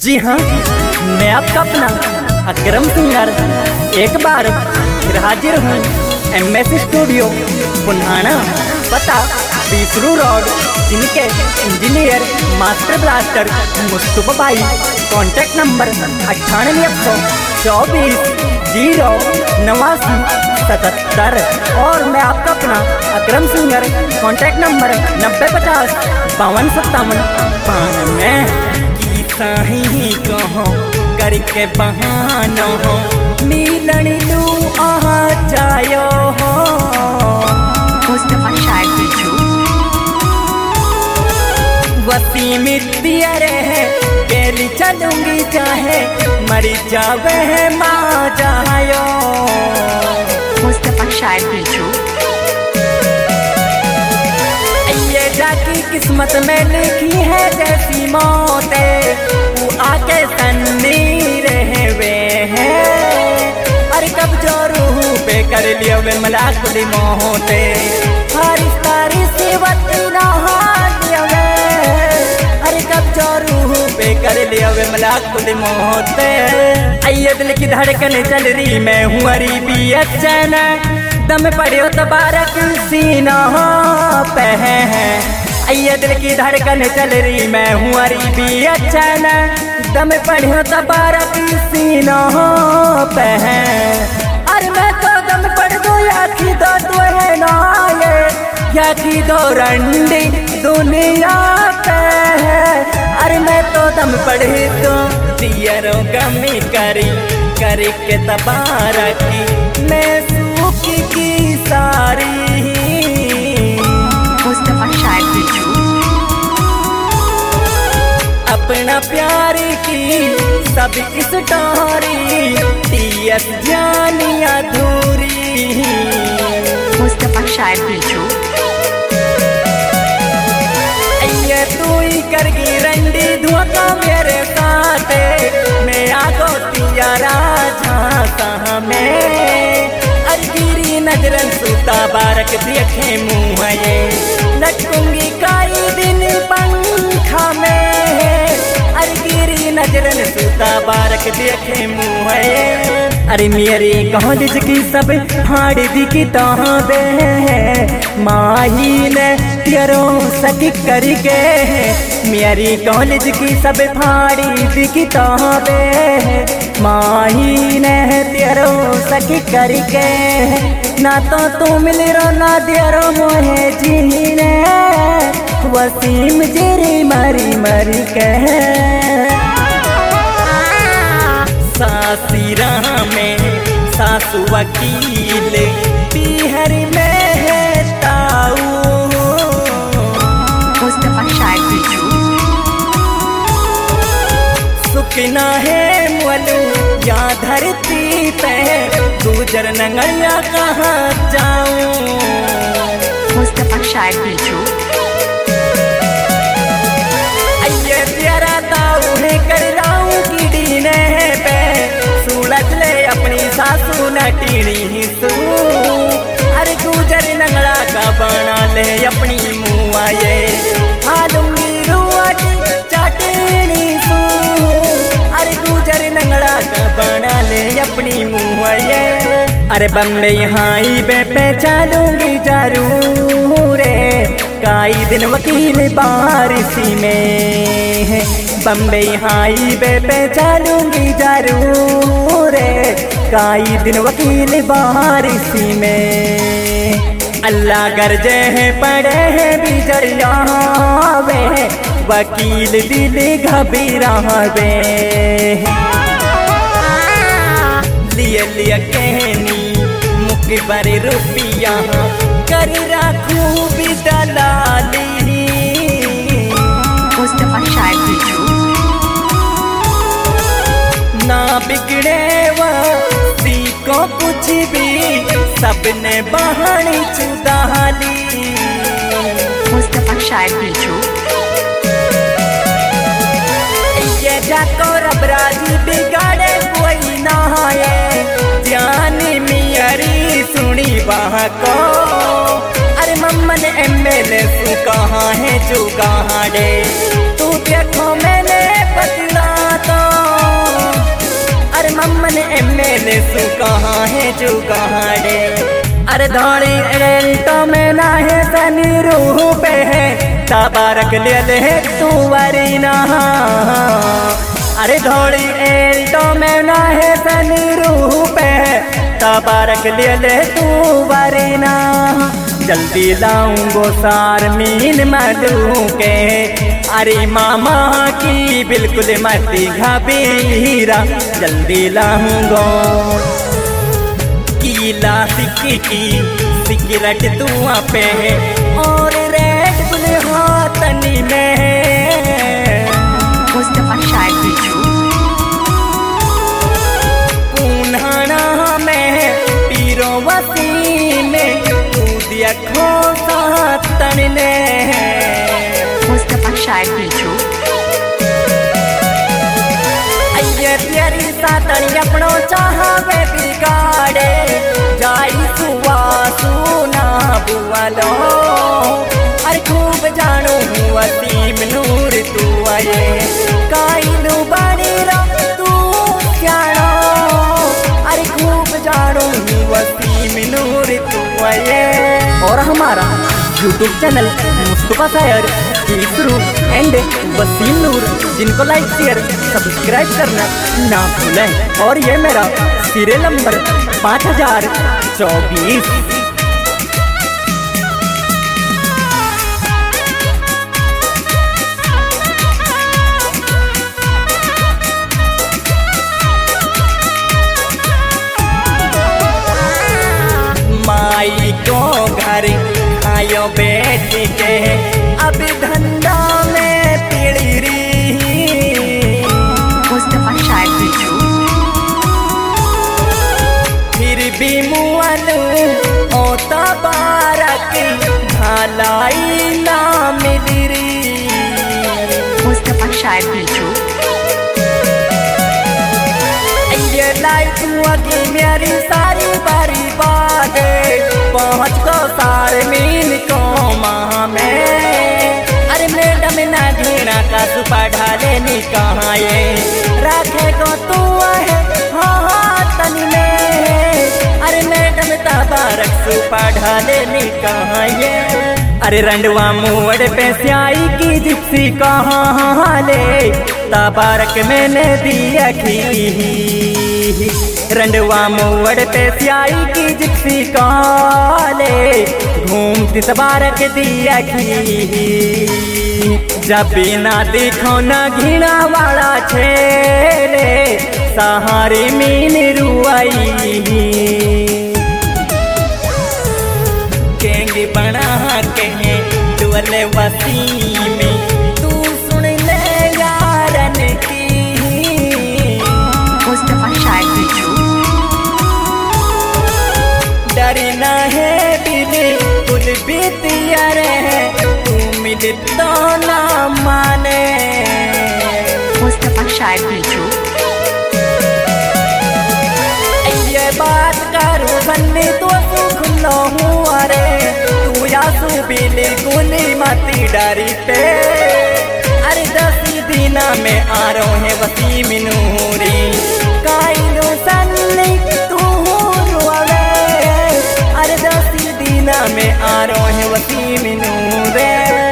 जी हाँ, मैं आपका अपना अकरम सिंगर एक बार फिर हाजिर हूँ MS स्टूडियो पुन्हाना, पता बीसरू रोड, जिनके इंजीनियर मास्टर ब्लास्टर मुस्तफा भाई, कॉन्टैक्ट नंबर 9824208977 और मैं आपका अपना अकरम सिंगर, कॉन्टैक्ट नंबर 9050525792 सही कहो करके बहानो हो मिलन लू आहा जायो हो मुस्तफा शायर पीछू वसी मिट्टिया रहे तेरी चलूंगी चाहे मरी जावे है माँ जायो मुस्तफा शायर पीछू ये जाकी किस्मत में लिखी है जैसी मौते वो आके सन्नी रहे वे हैं। अरे कब जो रूह पे कर लिया वे मलाक बुली मोहते हरी सारी सेवती नहान लिया वे। अरे कब जो रूह पे कर लिया वे मलाक बुली मोहते आइए दिल की धड़कन चल रही मैं हूँ अरी भी अचन दम पड़ियो तबारक सीना पे है आइए दिल की धड़कन चल रही मैं हूँ अरी भी अचन दम पड़ियो तबारक सीना पे है। अरे मैं तो दम पड़ दो या की दो तू है ना ये या की दो रंडी दुनिया पे है। अरे मैं तो दम पड़ी तो दियरो गमी करी करी के तबारकी मैं की सारी मुस्तफा शायर पीछू अपना प्यार की सब इस टोरी तीयत जानी अधूरी मुस्तफा शायर पीछू ये तू ही करगी रंडी धोखा मेरे साथ मैं आगो तिया राजा कहाँ में नजरन सूता बारक देखे मुँह ये लटकूंगी काई दिन पंखा में अरे गिरी नजरन सूता बारक देखे मुँह ये। अरे मेरी कॉलेज की सब फाड़ दी की तोहबे माही ने तेरो सकी करके मेरी कॉलेज की सब फाड़ी दी की तोहबे माही ने तेरो सकी करके ना तो तू मिल रो ना दियरो मोहे जीने वसीम जेरी मरी मरी कह सासी राह में सासु वकील बिहारी में है ताऊ मुस्तफा शायर पीछू सुखना है मोलू या धरती पे गुजर नंगड़िया कहाँ जाऊं मुस्तफा शायर पीछू अये तेरा ताऊ है कर राऊं की डीने पे सूरज ले अपनी सासू नटीनी सू अरे गुजर नंगड़ा का बना ले अपनी मुँह आये आलूंगी रुआटी चाटनी सू अरे गुजर नंगड़ा का बना ले अपनी मुँह ये। अरे बम्बे हाईवे पे चलूंगी जरूर काई दिन वकील बारिशी में बम्बे हाईवे पे चलूंगी जरूर काई दिन वकील बारिशी में अल्लाह गर्जे है पड़े है बिजरिया वे वकील दिल घबीरा वे लिए लिए कहनी मुख बरे रुपिया कर राखू भी दलाली मुस्तफा शायर पीछू ना बिगड़े सीखो कुछ भी सबने बहानी चुदाली मुस्तफा शायर पीछू ये जाको रबराजी बिगाड़े कोई ना है जानी मियारी सुनी वहाँ को। अरे मम्मन MLA सु कहाँ है जो कहाँ डे तू देखो मैंने बदला तो हमने एमएलए सु कहाँ है जो कहाँ डे। अरे धोड़ी एल्टो में ना है तनी रूह पे है तबारक ले ले तू वरीना। अरे धोड़ी एल्टो में ना है तनी रूह पे है तबारक ले ले तू वरीना। जल्दी लाऊंगो सार मीन मधु के अरे मामा की बिल्कुल मती घबीरा। जल्दी लाऊंगो कीला सिक्की की सिगरेट धुआं पे है और रेड बुल हाथनी में है। मुस्तफा शायर बीजू पुनाना में पीरो वसी में कूदिया खोसा तनने। मुस्तफा शायर बीजू तेरी सातनी अपनो चाहवे बिगाड़े जाई सुआ सुना बुआलो। अरे खूब जानू वसीम नूर तू आए काइलू बनी रा तू जानो। अरे खूब जानू वसीम नूर तू आए। और हमारा यूट्यूब चैनल मुस्तफा शायर बीजू एंड वसीम नूर जिनको लाइक शेयर सब्सक्राइब करना ना भूलें। और ये मेरा सीरियल नंबर 5024। माई को घर आयो बैठ के अब धंधा में पीड़ी री। मुस्तफा शायर बीजू फिर भी मुअलू ओ तबारक भलाई ना मिली री। मुस्तफा शायर बीजू ये लाइफ की मेरी सारी बारी बात पहुँच को सार मीन को माँ में। अरे मैडम ना घीना का सुपा ढाले नी कहाँ ये रखे को तू है हाँ तनी में। अरे मैडम तबारक सुपा ढाले नी कहाँ ये। अरे रंडवा मोड़ पे स्याई की जिप्सी कहाँ ले तबारक मैंने दिया खी। रंडवा मोड़ पे स्याई की जिप्सी काले घूमती तबारक दिया खी। जब बिना देखो न घिना वाला छेले सहारे मीन रुआई। केंगे बना के दुअले वसीम तू सुन ले यारन की। मुस्तफा शायर बीजू डरना है बिल्कुल बीतिया रहे तू मिल तो ना माने। मुस्तफा शायर बीजू ये बात करो बन्ने तो खुल्लो हुआ रे तू यासू बिल्कुल मती डरी पे। अरे 10 दिना में आ रहे हैं वसीम नूरी काइलो सन्नी तू रुआवे। अरे 10 दिना में आ रहे हैं वसीम नूरे।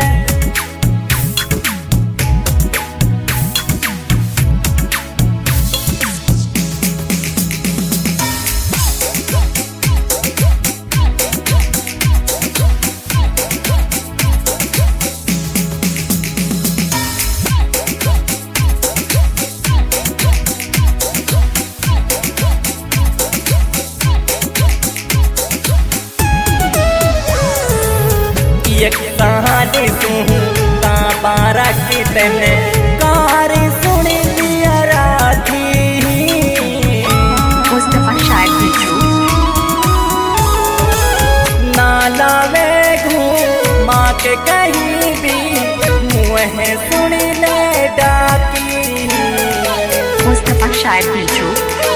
एक कहानी सुनूं तबारक तने कार सुन लिया राधी। मुस्तफा शायर बीजू ना लावे घूमा के कहीं भी मुँह सुन ले डाकी। मुस्तफा शायर बीजू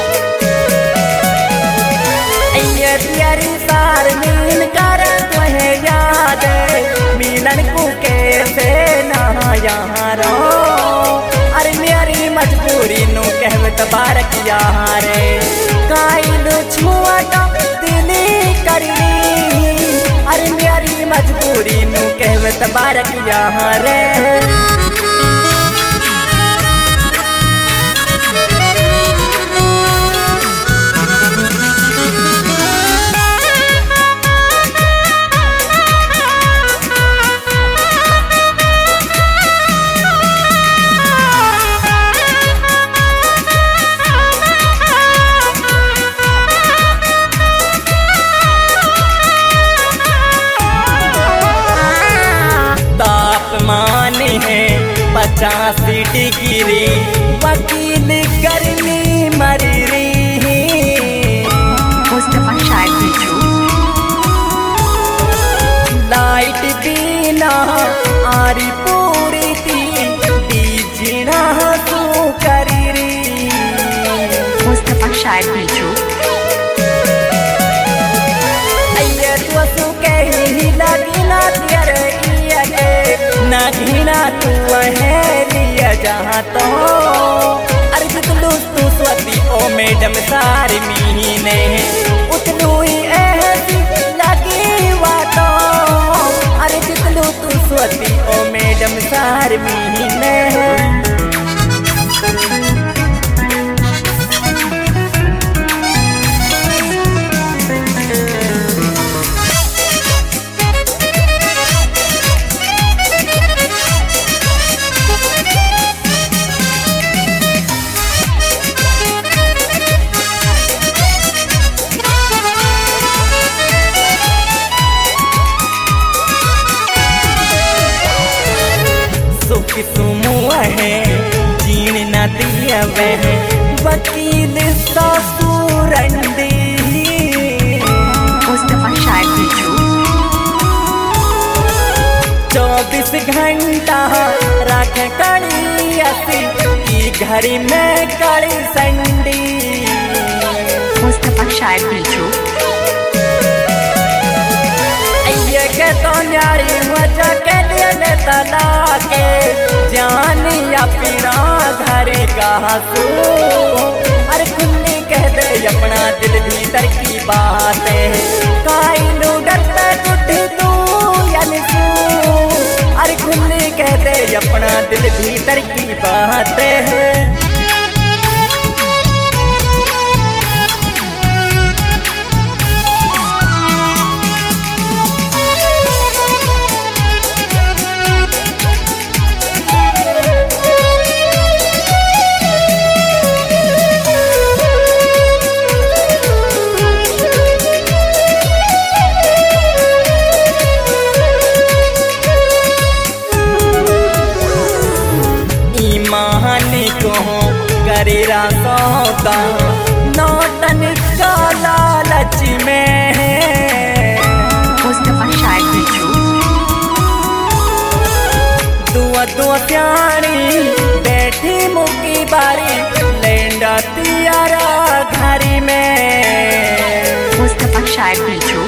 तेरी सार मीन कर तुहे याद मिलन को कैसे ना यहाँ रो। अरे मेरी मजबूरी नो कहवत बारक यारे काइलो छुआटा दिली करनी अरे मेरी मजबूरी नू कहवत बारक यारे तापमान है 50 डिग्री वकील गर्मी मरी मुस्तफा शायर बिट्टू लाइट बिना आरी पूरी थी बीजना तू करी मुस्तफा शायर बिट्टू अये तो सु कही लगी ना तेरे ना घिना तू है लिया जहाँ तो अरे जितलू तू स्वती ओ मैडम सारी महीने उतलू ही ऐसी लगी बातों अरे जितलू तू स्वती ओ मैडम सारी महीने सुमुआ है जीण न दिया वह वकील ससुरंडी मुस्तफा शायर बिट्टू 24 घंटा रख कड़ी असी की घड़ी में कड़ी संडी मुस्तफा शायर बिट्टू के तो न्यारी वजह के लिए तला के जानी या पीरा घर गासू अरे खुली कह दे अपना दिल भीतर की बात काइलू डरता टूटी तू यानी तू अरे खुली कह दे अपना दिल भीतर की बात है करेरा सौदा नौटन का लालच में मुस्तफा शायर बिट्टू दुआ दुआ प्यारी बैठी मुकी बारी लेंडा तियारा घरी में मुस्तफा शायर बिट्टू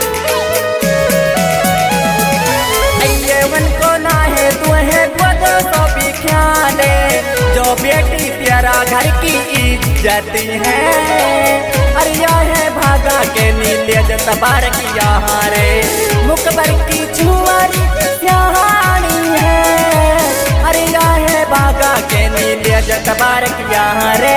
अय्यवन को ना है तू है तो भी ख्याल जो बेटी तेरा घर की इज्जत है अरे यह है भागा के नीले जतबार की यारे मुकबर की छुआरी प्यारी है अरे यह है भागा के नीले जतबार की यारे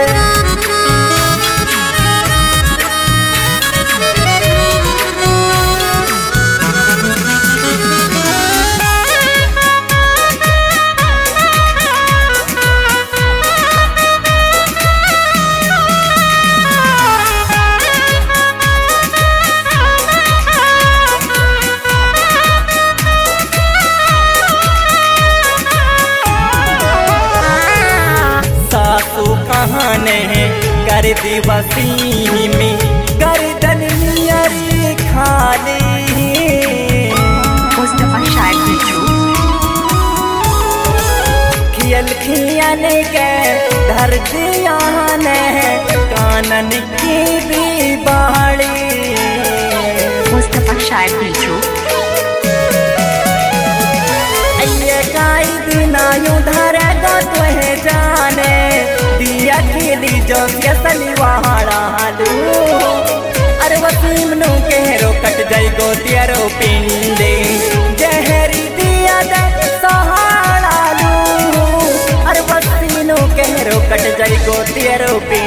कर दी वसी में गर्दन नियरी खाली मुस्तफा शायर बिट्टू खियल खियल के धर दिया ने कानन की भी बाड़ी मुस्तफा शायर बिट्टू ये काई दिना यूं धरेगा तो है जाने दिया खिली जो व्यसन गो तेरो पिंडे जहरी दिया दे सहारा लू अरे बसीनो कहरो कट जाई गो तेरो पिंडे।